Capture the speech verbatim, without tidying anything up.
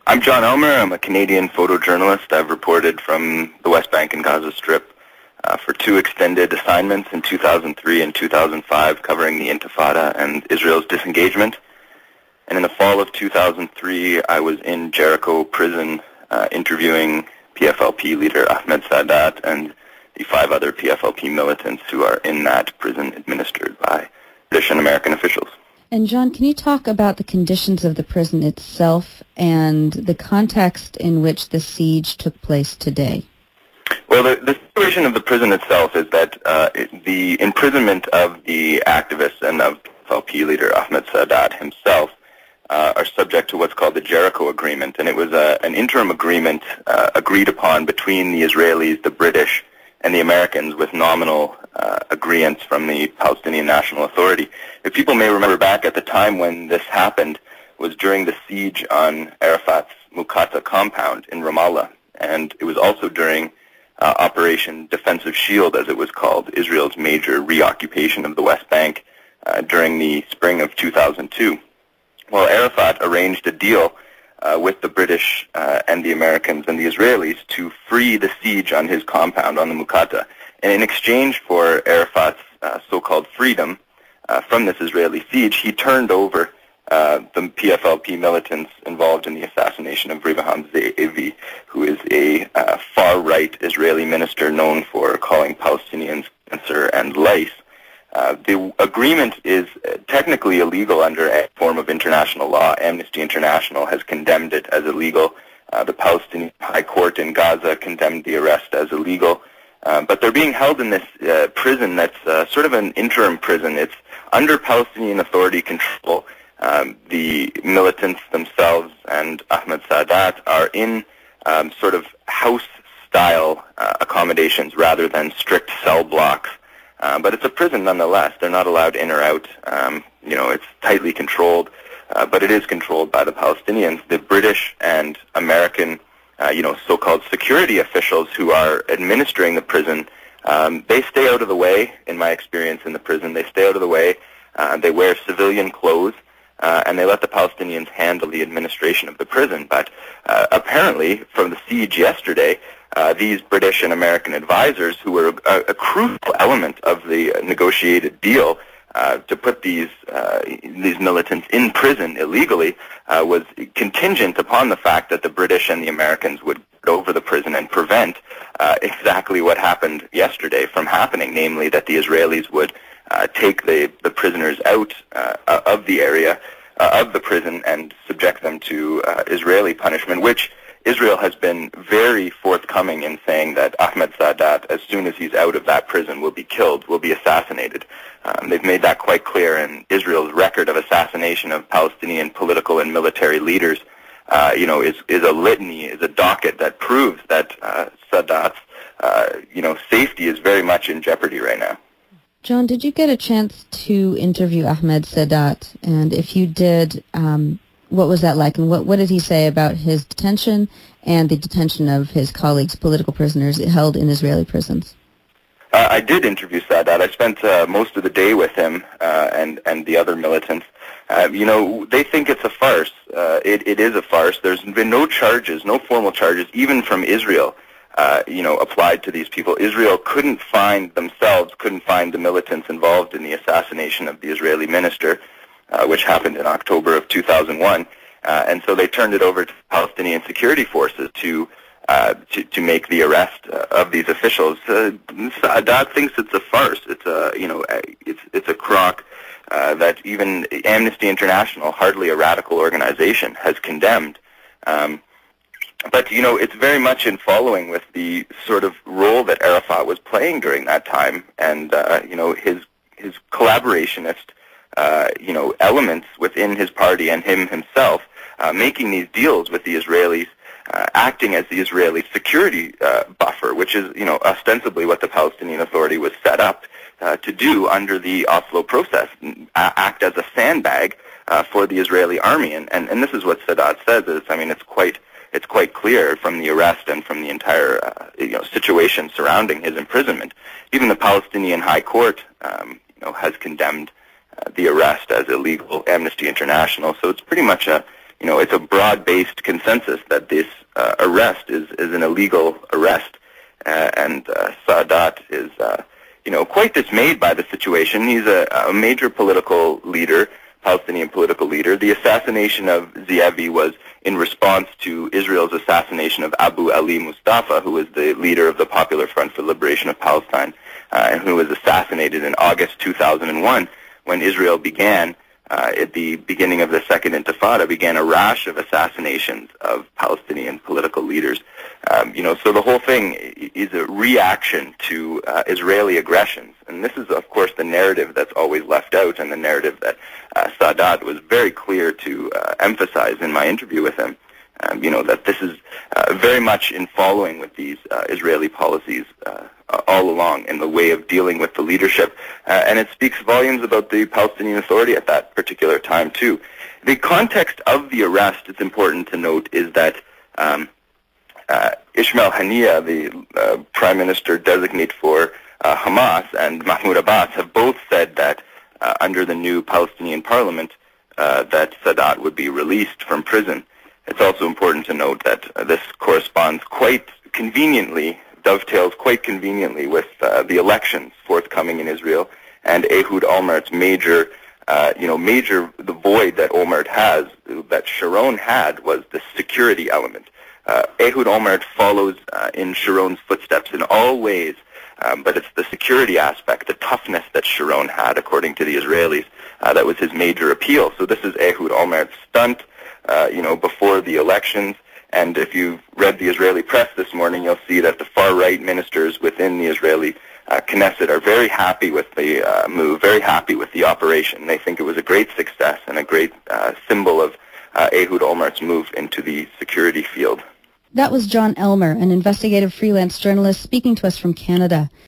I'm John Elmer. I'm a Canadian photojournalist. I've reported from the West Bank and Gaza Strip uh, for two extended assignments in two thousand three and two thousand five covering the Intifada and Israel's disengagement. And in the fall of two thousand three, I was in Jericho prison uh, interviewing P F L P leader Ahmed Sadat and the five other P F L P militants who are in that prison administered by British and American officials. And John, can you talk about the conditions of the prison itself and the context in which the siege took place today? Well, the, the situation of the prison itself is that uh, it, the imprisonment of the activists and of P F L P leader Ahmed Sadat himself uh, are subject to what's called the Jericho Agreement, and it was a, an interim agreement uh, agreed upon between the Israelis, the British, and the Americans with nominal uh, agreements from the Palestinian National Authority. If people may remember back at the time when this happened was during the siege on Arafat's Muqata compound in Ramallah, and it was also during uh, Operation Defensive Shield, as it was called, Israel's major reoccupation of the West Bank uh, during the spring of two thousand two. Well, Arafat arranged a deal Uh, with the British uh, and the Americans and the Israelis to free the siege on his compound on the Muqata. And in exchange for Arafat's uh, so-called freedom uh, from this Israeli siege, he turned over uh, the P F L P militants involved in the assassination of Rivaham Ze'evi, who is a uh, far-right Israeli minister known for calling Palestinians cancer and lice. Uh, the agreement is technically illegal under a form of international law. Amnesty International has condemned it as illegal. Uh, the Palestinian High Court in Gaza condemned the arrest as illegal. Uh, but they're being held in this uh, prison that's uh, sort of an interim prison. It's under Palestinian Authority control. Um, the militants themselves and Ahmed Sadat are in um, sort of house-style uh, accommodations rather than strict cell blocks. Uh, but it's a prison nonetheless. They're not allowed in or out. Um, you know, it's tightly controlled, uh, but it is controlled by the Palestinians. The British and American, uh, you know, so-called security officials who are administering the prison, um, they stay out of the way, in my experience in the prison. They stay out of the way. Uh, they wear civilian clothes, uh, and they let the Palestinians handle the administration of the prison. But uh, apparently, from the siege yesterday, Uh, these British and American advisors, who were a, a crucial element of the negotiated deal uh, to put these uh, these militants in prison illegally, uh, was contingent upon the fact that the British and the Americans would go over the prison and prevent uh, exactly what happened yesterday from happening, namely that the Israelis would uh, take the, the prisoners out uh, of the area, uh, of the prison, and subject them to uh, Israeli punishment, which Israel has been very forthcoming in saying that Ahmed Sadat, as soon as he's out of that prison, will be killed, will be assassinated. Um, they've made that quite clear, and Israel's record of assassination of Palestinian political and military leaders, uh, you know, is, is a litany, is a docket that proves that uh, Sadat's, uh, you know, safety is very much in jeopardy right now. John, did you get a chance to interview Ahmed Sadat? And if you did, um, what was that like, and what, what did he say about his detention and the detention of his colleagues, political prisoners held in Israeli prisons? Uh, I did interview Sadat. I spent uh, most of the day with him uh, and, and the other militants. Uh, you know, they think it's a farce. Uh, it, it is a farce. There's been no charges, no formal charges, even from Israel, uh, you know, applied to these people. Israel couldn't find themselves, couldn't find the militants involved in the assassination of the Israeli minister, Uh, which happened in October of two thousand one, uh, and so they turned it over to Palestinian security forces to uh, to, to make the arrest uh, of these officials. Uh, Sadat thinks it's a farce. It's a you know it's it's a crock uh, that even Amnesty International, hardly a radical organization, has condemned. Um, but you know it's very much in following with the sort of role that Arafat was playing during that time, and uh, you know his his collaborationist. Uh, you know, elements within his party and him himself uh, making these deals with the Israelis, uh, acting as the Israeli security uh, buffer, which is, you know, ostensibly what the Palestinian Authority was set up uh, to do under the Oslo process, act as a sandbag uh, for the Israeli army. And, and, and this is what Sadat says. Is, I mean, it's quite it's quite clear from the arrest and from the entire uh, you know situation surrounding his imprisonment. Even the Palestinian High Court, um, you know, has condemned Uh, the arrest as illegal, Amnesty International. So it's pretty much a you know, it's a broad-based consensus that this uh, arrest is, is an illegal arrest, uh, and uh, Sadat is, uh, you know, quite dismayed by the situation. He's a, a major political leader, Palestinian political leader. The assassination of Ze'evi was in response to Israel's assassination of Abu Ali Mustafa, who was the leader of the Popular Front for Liberation of Palestine, uh, and who was assassinated in August two thousand one, when Israel began, uh, at the beginning of the Second Intifada, began a rash of assassinations of Palestinian political leaders. Um, you know, so the whole thing is a reaction to uh, Israeli aggressions. And this is, of course, the narrative that's always left out, and the narrative that uh, Sadat was very clear to uh, emphasize in my interview with him. Um, you know, that this is uh, very much in following with these uh, Israeli policies uh, all along in the way of dealing with the leadership. Uh, and it speaks volumes about the Palestinian Authority at that particular time, too. The context of the arrest, it's important to note, is that um, uh, Ismail Haniyeh, the uh, Prime Minister designate for uh, Hamas, and Mahmoud Abbas have both said that uh, under the new Palestinian parliament uh, that Sadat would be released from prison. It's also important to note that uh, this corresponds quite conveniently, dovetails quite conveniently with uh, the elections forthcoming in Israel, and Ehud Olmert's major, uh, you know, major, the void that Olmert has, that Sharon had, was the security element. Uh, Ehud Olmert follows uh, in Sharon's footsteps in all ways, um, but it's the security aspect, the toughness that Sharon had, according to the Israelis, uh, that was his major appeal. So this is Ehud Olmert's stunt, Uh, you know, before the elections. And if you've read the Israeli press this morning, you'll see that the far-right ministers within the Israeli uh, Knesset are very happy with the uh, move, very happy with the operation. They think it was a great success and a great uh, symbol of uh, Ehud Olmert's move into the security field. That was John Elmer, an investigative freelance journalist speaking to us from Canada.